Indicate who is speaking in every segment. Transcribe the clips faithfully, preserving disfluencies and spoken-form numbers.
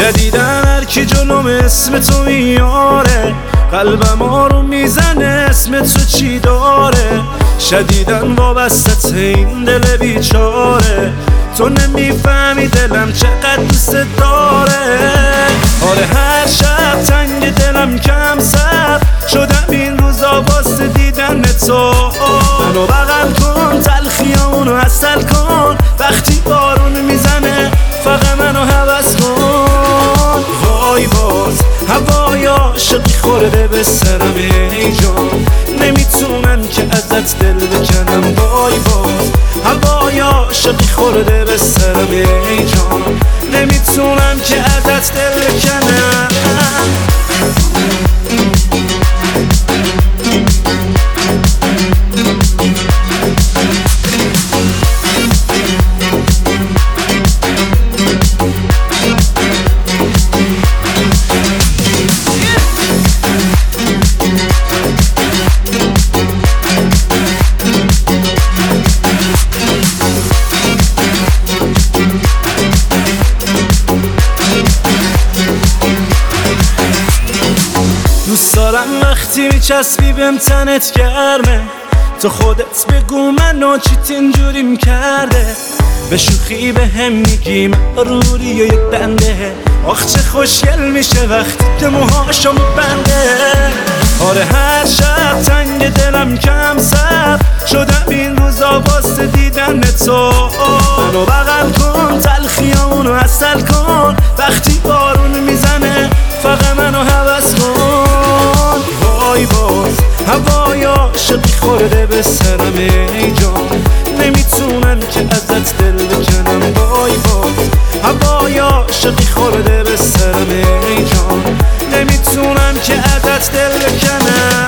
Speaker 1: جدیدن هر کی جلوم اسم تو میاره، قلبم آروم میزنه اسم تو چی داره. شدیدن وابستت این دل بیچاره، تو نمیفهمی دلم چقدر دوست داره. آره هر شب تنگ دلم کم سر شدم این روزا واسه دیدن تو. منو بغل کن تلخیامونو عسل کن، وقتی بارون میزنه فقط منو هوس کن. وای باز هوای عاشقی خورده به سرم ای جان، نمیتونم که ازت دل بکنم. وای باز هوای عاشقی خورده به سرم ای جان، نمیتونم که ازت دل بکنم. دوست دارم وقتی میچسبی بهم تنت گرمه، تو خودت بگو منو چیت اینجوریم کرده. به شوخی به هم میگیم روری و یک بنده، آخ چه خوشگل میشه وقتی که موهاشو میبنده. آره هر شب تنگ دلم کم سر شدم این روزا واسه دیدن تو. منو بغل کن تلخیامونو عسل کن، وقتی بارون میزنه فقط منو هوس کن. وای باز هوای عاشقی خورده به سرم ای جان، نمیتونم که ازت دل بکنم. وای باز هوای عاشقی خورده به سرم ای جان، نمیتونم که ازت دل بکنم.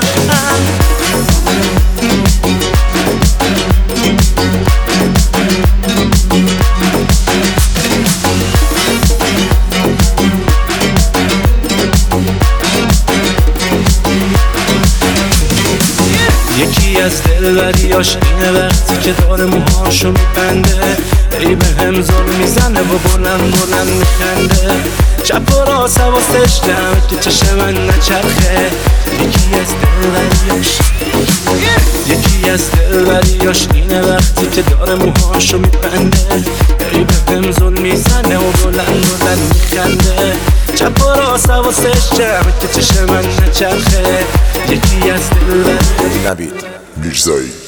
Speaker 1: یکی از دلبریاش اینه وقتی که داره موهاشو میبنده، ای به هم ظلم میزنه و بلند بلند میخنده. چپ و راست حواسش جمعه که چشم من نچرخه. یکی از دلبریاش یکی از دلبریاش اینه وقتی که داره موهاشو میبنده، ای به هم ظلم میزنه و بلند بلند میخنده. چپ و راست حواسش جمعه که چشم من نچرخه. یکی از دلبریاش
Speaker 2: نوید میرزایی.